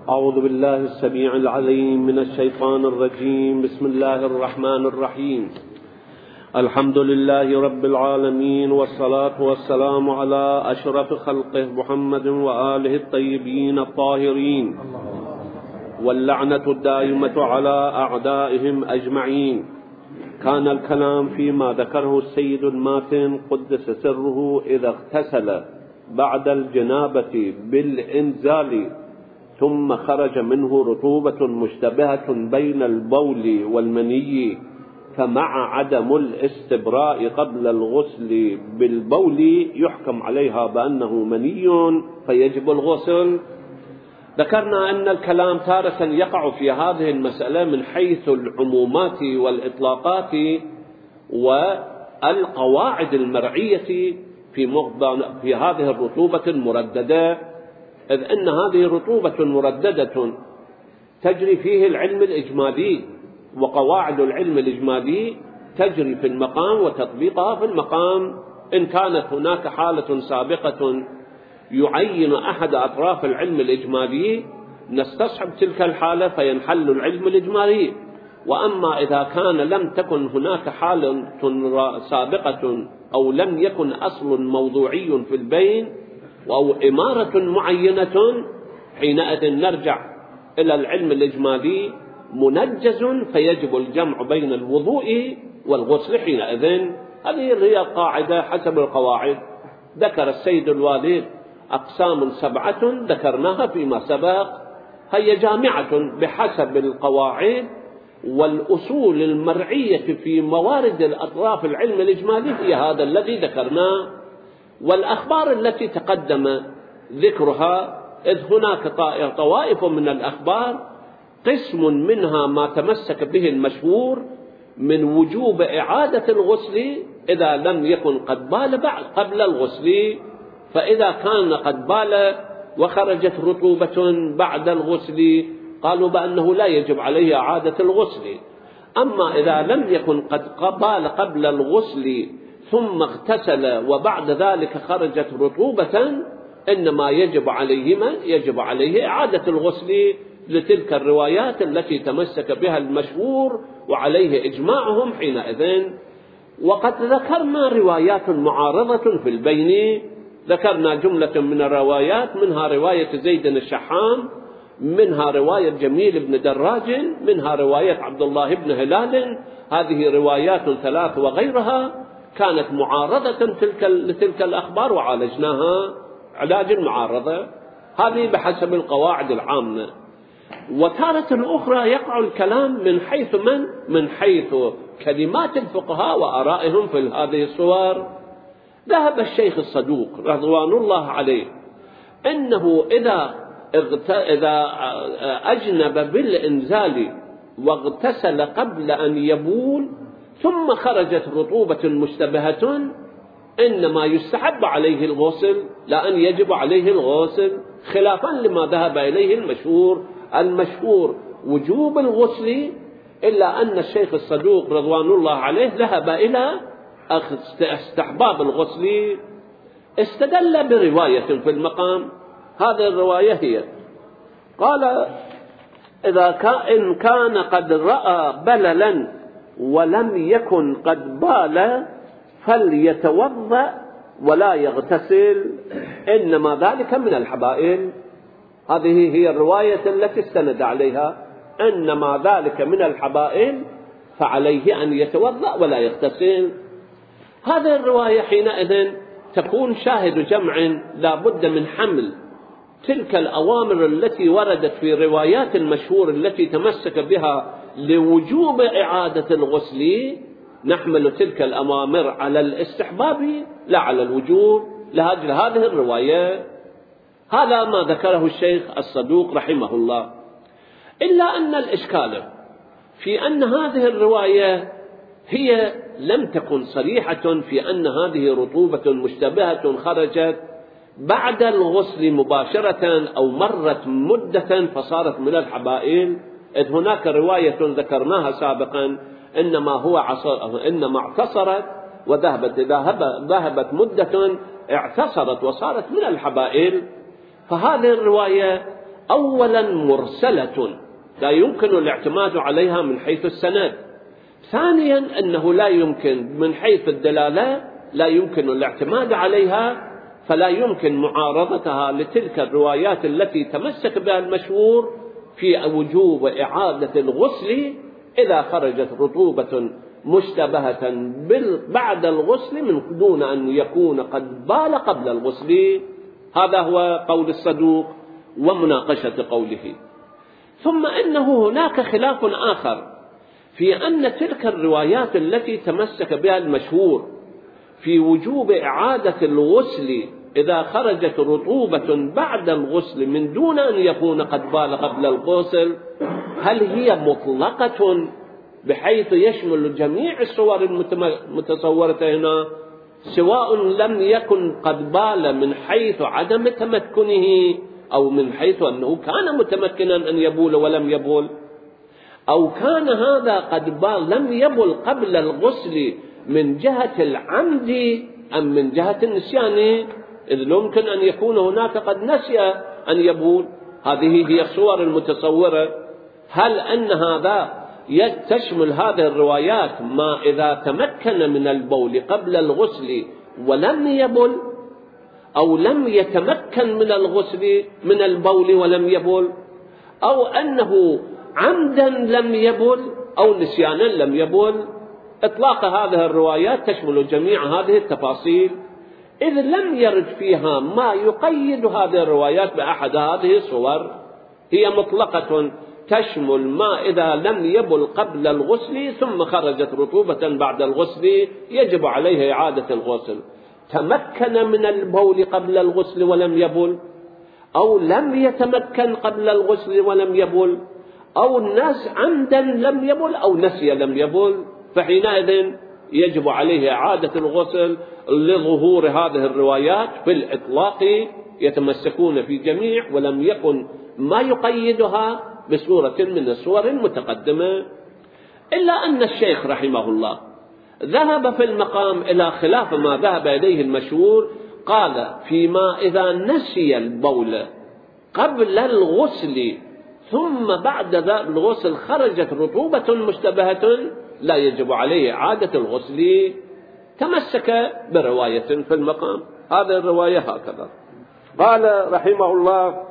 أعوذ بالله السميع العليم من الشيطان الرجيم. بسم الله الرحمن الرحيم. الحمد لله رب العالمين، والصلاة والسلام على أشرف خلقه محمد وآله الطيبين الطاهرين، واللعنة الدائمة على أعدائهم أجمعين. كان الكلام فيما ذكره السيد الماتن قدس سره إذا اغتسل بعد الجنابة بالإنزال ثم خرج منه رطوبة مشتبهة بين البول والمني، فمع عدم الاستبراء قبل الغسل بالبول يحكم عليها بأنه مني فيجب الغسل. ذكرنا أن الكلام تارة يقع في هذه المسألة من حيث العمومات والإطلاقات والقواعد المرعية في هذه الرطوبة المرددة، إذ أن هذه رطوبة مرددة تجري فيه العلم الإجمالي، وقواعد العلم الإجمالي تجري في المقام وتطبيقها في المقام. إن كانت هناك حالة سابقة يعين أحد أطراف العلم الإجمالي نستصحب تلك الحالة فينحل العلم الإجمالي. وأما إذا كان لم تكن هناك حالة سابقة أو لم يكن أصل موضوعي في البين أو إمارة معينة، حينئذ نرجع إلى العلم الإجمالي منجز، فيجب الجمع بين الوضوء والغسل حينئذ. هذه هي القاعدة حسب القواعد. ذكر السيد الوالد أقسام 7 ذكرناها فيما سبق، هي جامعة بحسب القواعد والأصول المرعية في موارد الأطراف العلم الإجمالي، هي هذا الذي ذكرناه. والأخبار التي تقدم ذكرها، إذ هناك طوائف من الأخبار قسم منها ما تمسك به المشهور من وجوب إعادة الغسل إذا لم يكن قد بال قبل الغسل، فإذا كان قد بال وخرجت رطوبة بعد الغسل قالوا بأنه لا يجب عليه إعادة الغسل. أما إذا لم يكن قد بال قبل الغسل ثم اغتسل وبعد ذلك خرجت رطوبة، إنما يجب عليه إعادة الغسل لتلك الروايات التي تمسك بها المشهور وعليه إجماعهم حينئذ. وقد ذكرنا روايات معارضة في البين، ذكرنا جملة من الروايات، منها رواية زيد الشحام، منها رواية جميل بن دراج، منها رواية عبد الله بن هلال. هذه روايات 3 وغيرها كانت معارضة لتلك الأخبار وعالجناها علاج المعارضة، هذه بحسب القواعد العامة. وتارة أخرى يقع الكلام من حيث كلمات الفقهاء وآرائهم في هذه الصور. ذهب الشيخ الصدوق رضوان الله عليه أنه إذا أجنب بالإنزال واغتسل قبل أن يبول ثم خرجت رطوبة مشتبهة إنما يستحب عليه الغسل لا أن يجب عليه الغسل، خلافا لما ذهب إليه المشهور وجوب الغسل، إلا أن الشيخ الصدوق رضوان الله عليه ذهب إلى استحباب الغسل. استدل برواية في المقام، هذه الرواية هي قال: إن كان قد رأى بللا ولم يكن قد بال فليتوضأ ولا يغتسل، إنما ذلك من الحبائل. هذه هي الرواية التي استند عليها، إنما ذلك من الحبائل فعليه أن يتوضأ ولا يغتسل. هذه الرواية حينئذ تكون شاهد جمع، لا بد من حمل تلك الأوامر التي وردت في روايات المشهور التي تمسك بها لوجوب إعادة الغسل، نحمل تلك الأوامر على الاستحباب لا على الوجوب لأجل هذه الرواية. هذا ما ذكره الشيخ الصدوق رحمه الله. إلا أن الإشكال في أن هذه الرواية هي لم تكن صريحة في أن هذه رطوبة مشتبهة خرجت بعد الغسل مباشرة أو مرت مدة فصارت من الحبائل، إذ هناك رواية ذكرناها سابقا إنما اعتصرت وذهبت مدة اعتصرت وصارت من الحبائل. فهذه الرواية أولا مرسلة لا يمكن الاعتماد عليها من حيث السند، ثانيا أنه لا يمكن من حيث الدلالة لا يمكن الاعتماد عليها، فلا يمكن معارضتها لتلك الروايات التي تمسك بها المشهور في وجوب إعادة الغسل إذا خرجت رطوبة مشتبهة بعد الغسل من دون أن يكون قد بال قبل الغسل. هذا هو قول الصدوق ومناقشة قوله. ثم إنه هناك خلاف آخر في أن تلك الروايات التي تمسك بها المشهور في وجوب إعادة الغسل إذا خرجت رطوبة بعد الغسل من دون أن يكون قد بال قبل الغسل، هل هي مطلقة بحيث يشمل جميع الصور المتصورة هنا، سواء لم يكن قد بال من حيث عدم تمكنه أو من حيث أنه كان متمكنا أن يبول ولم يبول، أو كان هذا قد بال لم يبل قبل الغسل من جهة العمد أم من جهة النسيان، إذ ممكن أن يكون هناك قد نسي أن يبول. هذه هي الصور المتصورة. هل أن هذا تشمل هذه الروايات ما إذا تمكن من البول قبل الغسل ولم يبل، أو لم يتمكن من الغسل من البول ولم يبل، أو أنه عمدا لم يبل أو نسيانا لم يبل؟ إطلاق هذه الروايات تشمل جميع هذه التفاصيل، إذ لم يرد فيها ما يقيد هذه الروايات بأحد هذه الصور. هي مطلقة تشمل ما إذا لم يبل قبل الغسل ثم خرجت رطوبة بعد الغسل يجب عليه إعادة الغسل، تمكن من البول قبل الغسل ولم يبل، أو لم يتمكن قبل الغسل ولم يبل، أو الناس عمدا لم يبل أو نسي لم يبل، فحينئذ يجب عليه إعادة الغسل لظهور هذه الروايات في الإطلاق يتمسكون في جميع، ولم يكن ما يقيدها بصورة من الصور المتقدمة. إلا أن الشيخ رحمه الله ذهب في المقام إلى خلاف ما ذهب إليه المشهور، قال فيما إذا نسي البول قبل الغسل ثم بعد ذلك الغسل خرجت رطوبة مشتبهة لا يجب عليه إعادة الغسل، تمسك برواية في المقام. هذه الرواية هكذا قال رحمه الله.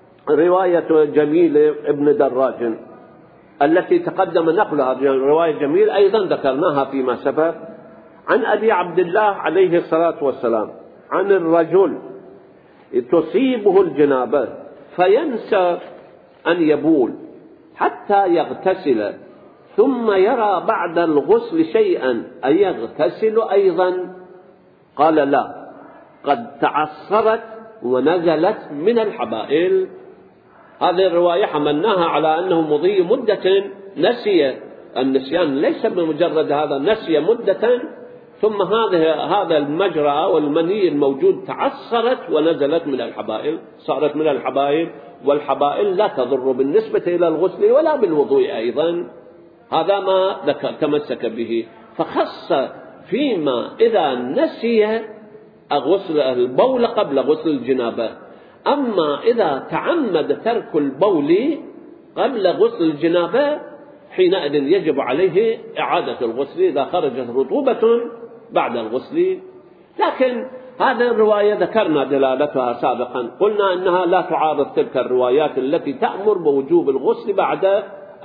رواية جميل ابن دراج التي تقدم نقلها، رواية جميل أيضا ذكرناها فيما سبق، عن أبي عبد الله عليه الصلاة والسلام عن الرجل تصيبه الجنابة فينسى أن يبول حتى يغتسل ثم يرى بعد الغسل شيئا أيغتسل أيضا؟ قال لا، قد تعصرت ونزلت من الحبائل. هذه الرواية حملناها على أنه مضي مدة نسي، النسيان ليس بمجرد هذا، نسي مدة ثم هذا المجرى والمني الموجود تعصرت ونزلت من الحبائل، صارت من الحبائل، والحبائل لا تضر بالنسبة إلى الغسل ولا بالوضوء أيضا. هذا ما تمسك به، فخص فيما إذا نسي غسل البول قبل غسل الجنابة. أما إذا تعمد ترك البول قبل غسل الجنابة حينئذ يجب عليه إعادة الغسل إذا خرجت رطوبة بعد الغسل. لكن هذه الرواية ذكرنا دلالتها سابقا، قلنا أنها لا تعارض تلك الروايات التي تأمر بوجوب الغسل بعد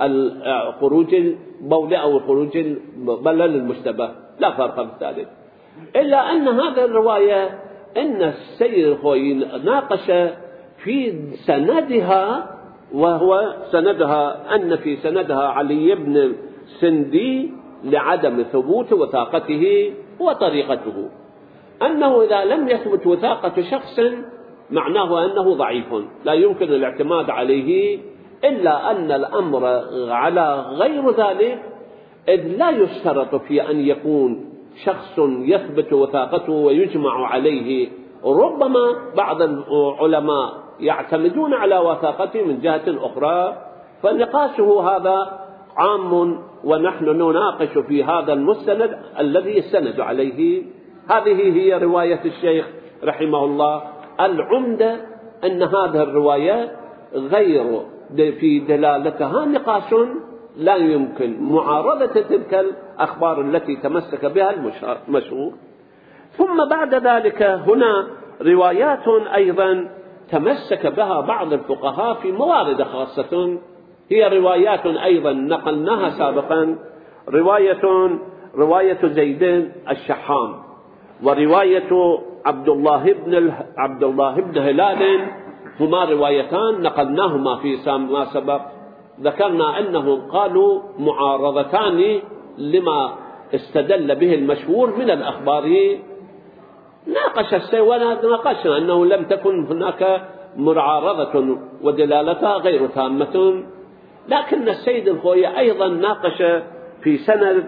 خروج البول أو خروج البلل المشتبه، لا فرق بذلك. إلا أن هذه الرواية إن السيد الخوي ناقش في سندها، وهو سندها أن في سندها علي بن سندي لعدم ثبوت وثاقته وطريقته، أنه إذا لم يثبت وثاقة شخص معناه أنه ضعيف لا يمكن الاعتماد عليه، إلا أن الأمر على غير ذلك، إذ لا يشترط في أن يكون شخص يثبت وثاقته ويجمع عليه. ربما بعض العلماء يعتمدون على وثاقته من جهة أخرى، فنقاشه هذا عام، ونحن نناقش في هذا المستند الذي يستند عليه. هذه هي رواية الشيخ رحمه الله. العمدة أن هذه الرواية غير في دلالتها نقاش لا يمكن معارضة تلك الأخبار التي تمسك بها المشهور. ثم بعد ذلك هنا روايات أيضا تمسك بها بعض الفقهاء في موارد خاصة، هي روايات أيضا نقلناها سابقا، رواية زيد الشحام، ورواية عبد الله بن هلال، هما روايتان نقلناهما في ما سبق، ذكرنا أنهم قالوا معارضتان لما استدل به المشهور من الأخبار. وناقشنا أنه لم تكن هناك معارضة ودلالتها غير تامة، لكن السيد الخوئي أيضا ناقش في سند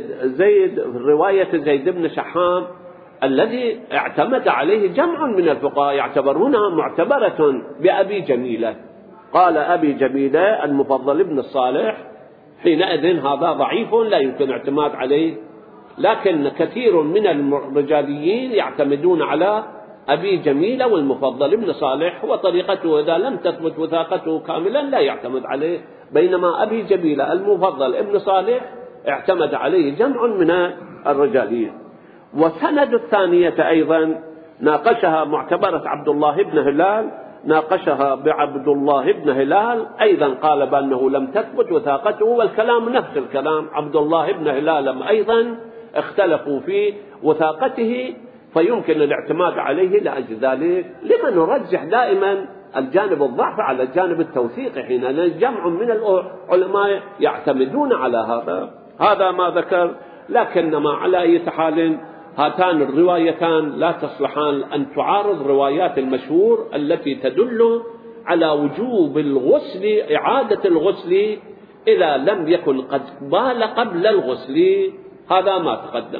زيد رواية زيد بن شحام الذي اعتمد عليه جمع من الفقهاء يعتبرونها معتبرة بأبي جميلة. قال أبي جميلة المفضل بن الصالح حينئذ هذا ضعيف لا يمكن اعتماد عليه، لكن كثير من الرجاليين يعتمدون على أبي جميلة والمفضل بن صالح، وطريقته إذا لم تثبت وثاقته كاملا لا يعتمد عليه، بينما أبي جميلة المفضل ابن صالح اعتمد عليه جمع من الرجاليين. وسند الثانية أيضا ناقشها معتبرة عبد الله بن هلال، ناقشها بعبد الله بن هلال أيضا قال بأنه لم تثبت وثاقته، والكلام نفس الكلام، عبد الله بن هلال أيضا اختلفوا في وثاقته فيمكن الاعتماد عليه. لأجل ذلك لما نرجح دائما الجانب الضعف على الجانب التوثيق حين جمع من العلماء يعتمدون على هذا ما ذكر. لكنما على أي حال هاتان الروايتان لا تصلحان أن تعارض روايات المشهور التي تدل على وجوب الغسل، إعادة الغسل إذا لم يكن قد بال قبل الغسل، هذا ما تقدم.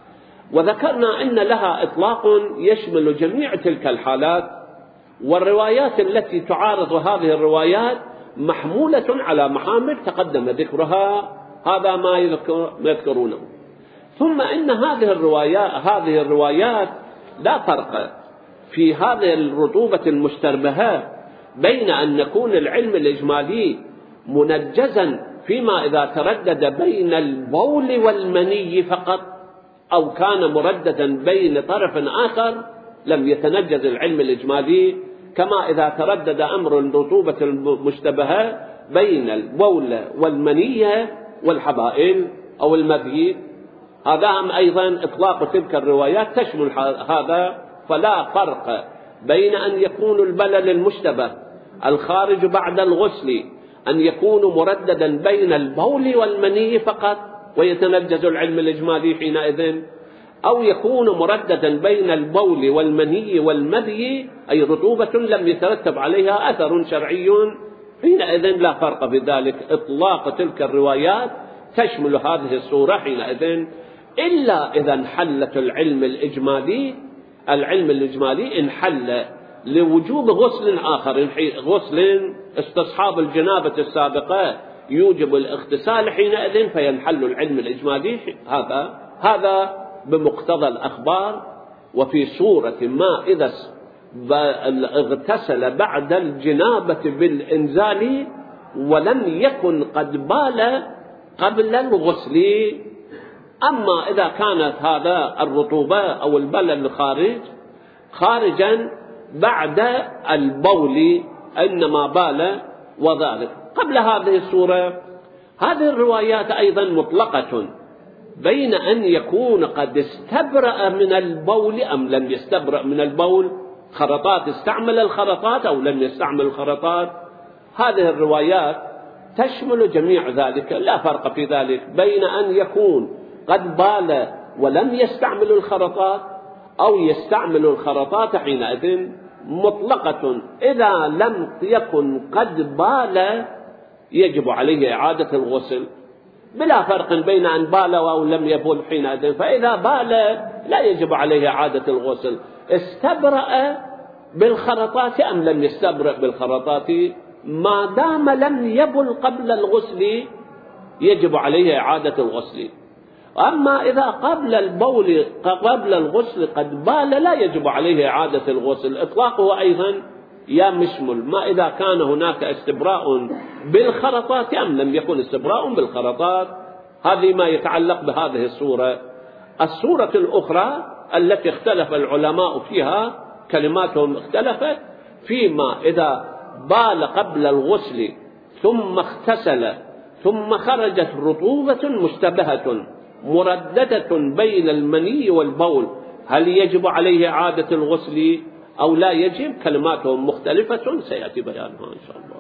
وذكرنا أن لها إطلاق يشمل جميع تلك الحالات، والروايات التي تعارض هذه الروايات محمولة على محامل تقدم ذكرها، هذا ما يذكرونه. ثم إن هذه الروايات لا فرق في هذه الرطوبة المشتبهة بين أن يكون العلم الإجمالي منجزا فيما إذا تردد بين البول والمني فقط، أو كان مرددا بين طرف آخر لم يتنجز العلم الإجمالي، كما إذا تردد أمر الرطوبة المشتبهة بين البول والمني والحبائل أو المذي، هذا أيضا إطلاق تلك الروايات تشمل هذا. فلا فرق بين أن يكون البلل المشتبه الخارج بعد الغسل أن يكون مرددا بين البول والمني فقط ويتنجز العلم الإجمالي حينئذ، أو يكون مرددا بين البول والمني والمذي، أي رطوبة لم يترتب عليها أثر شرعي، حينئذ لا فرق بذلك. إطلاق تلك الروايات تشمل هذه الصورة حينئذ، إلا إذا انحلت العلم الإجمالي انحل لوجوب غسل آخر، غسل استصحاب الجنابة السابقة يوجب الاغتسال، حينئذ فينحل العلم الإجمالي. هذا بمقتضى الأخبار. وفي صورة ما إذا اغتسل بعد الجنابة بالإنزال ولم يكن قد بال قبل الغسل. أما إذا كانت هذا الرطوبة أو البلل خارجا بعد البول إنما بال وذلك قبل هذه الصورة، هذه الروايات أيضا مطلقة بين أن يكون قد استبرأ من البول أم لم يستبرأ من البول، خرطات استعمل الخرطات أو لم يستعمل الخرطات. هذه الروايات تشمل جميع ذلك، لا فرق في ذلك بين أن يكون قد بال ولم يستعمل الخرطات أو يستعمل الخرطات، حينئذ مطلقة. إذا لم يكن قد بال يجب عليه إعادة الغسل، بلا فرق بين أن بال أو لم يبل حينئذ. فإذا بال لا يجب عليه إعادة الغسل، استبرأ بالخرطات أم لم يستبرأ بالخرطات، ما دام لم يبل قبل الغسل يجب عليه إعادة الغسل. أما إذا قبل الغسل قد بال لا يجب عليه إعادة الغسل. إطلاقه أيضا يا مشمل، ما إذا كان هناك استبراء بالخرطات أم لم يكن استبراء بالخرطات. هذه ما يتعلق بهذه الصورة. الصورة الأخرى التي اختلف العلماء فيها كلماتهم اختلفت فيما إذا بال قبل الغسل ثم اغتسل ثم خرجت رطوبة مشتبهة مرددة بين المني والبول، هل يجب عليه إعادة الغسل أو لا يجب؟ كلماتهم مختلفة سيأتي بيانها إن شاء الله.